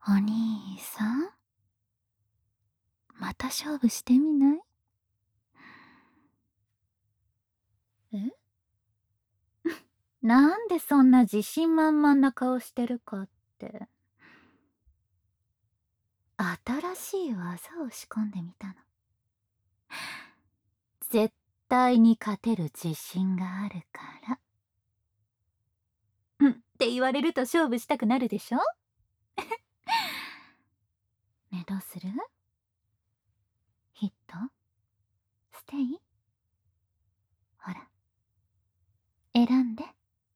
お兄さん、また勝負してみない？えなんでそんな自信満々な顔してるかって。新しい技を仕込んでみたの。絶対に勝てる自信があるから。って言われると勝負したくなるでしょ？ねえ、どうする？ヒット？ステイ？ほら、選んで。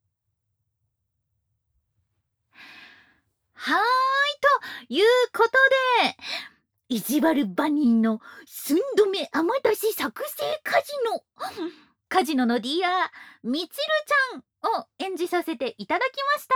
はーい、ということで、意地悪バニーの寸止め甘出し作成カジノのディアみちるちゃんを演じさせていただきました。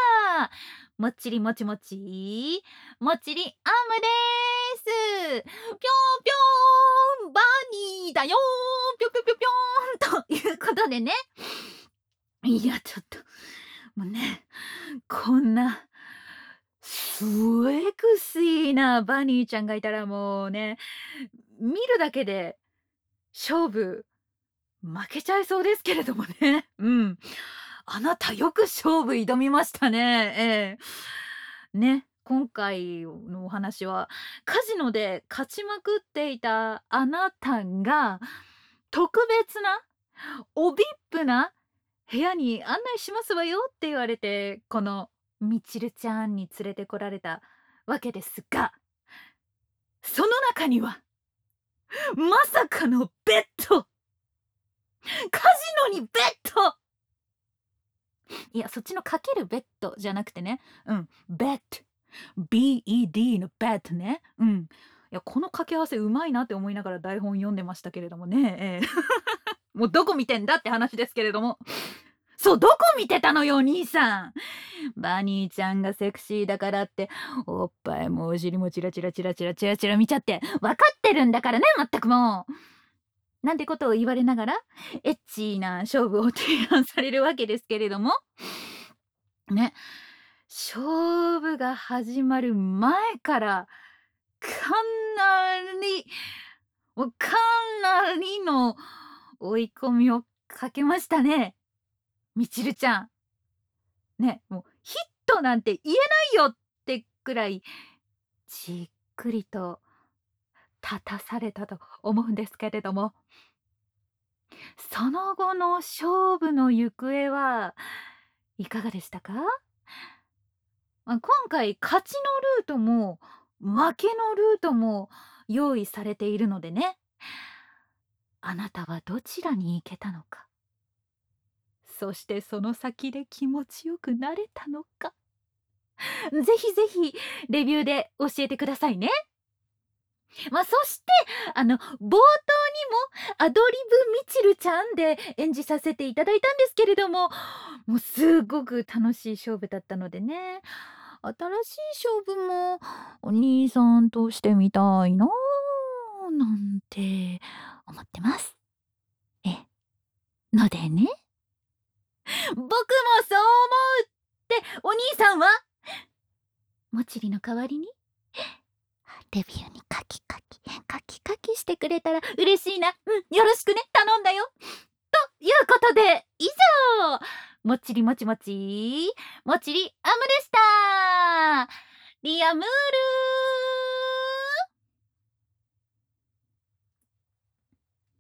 もっちりもちもちもっちりアムです。ぴょんぴょんバニーだよぴょぴょぴょぴょんということでね、いやちょっともうね、こんなスエクシーなバニーちゃんがいたらもうね、見るだけで勝負負けちゃいそうですけれどもね。うん。あなたよく勝負挑みましたね。ええ。ね、今回のお話は、カジノで勝ちまくっていたあなたが、特別な、お VIP な部屋に案内しますわよって言われて、このみちるちゃんに連れてこられたわけですが、その中には、まさかのベッド！カジノにベッド！いや、そっちのかけるベッドじゃなくてね、ベッド。BED のベッドね。いや、この掛け合わせうまいなって思いながら台本読んでましたけれどもね。もうどこ見てんだって話ですけれども。そう、どこ見てたのよ、お兄さん。バニーちゃんがセクシーだからって、おっぱいもお尻もチラチラチラチラチラチラ見ちゃって、分かってるんだからね、まったくもう。なんてことを言われながら、エッチな勝負を提案されるわけですけれども、ね、勝負が始まる前から、かなり、かなりの追い込みをかけましたね、みちるちゃん。ね、もうヒットなんて言えないよってくらい、じっくりと立たされたと思うんですけれども、その後の勝負の行方はいかがでしたか？今回勝ちのルートも負けのルートも用意されているのでね、あなたはどちらに行けたのか、そしてその先で気持ちよくなれたのか、ぜひぜひレビューで教えてくださいね。そして冒頭にもアドリブみちるちゃんで演じさせていただいたんですけれども、もうすごく楽しい勝負だったのでね、新しい勝負もお兄さんとしてみたいななんて思ってます。のでね、僕もそう思うってお兄さんはもちりの代わりにレビューにカキしてくれたら嬉しいな。よろしくね。頼んだよ。ということで、以上、もっちりもちもち、もちりアムでした。リアムール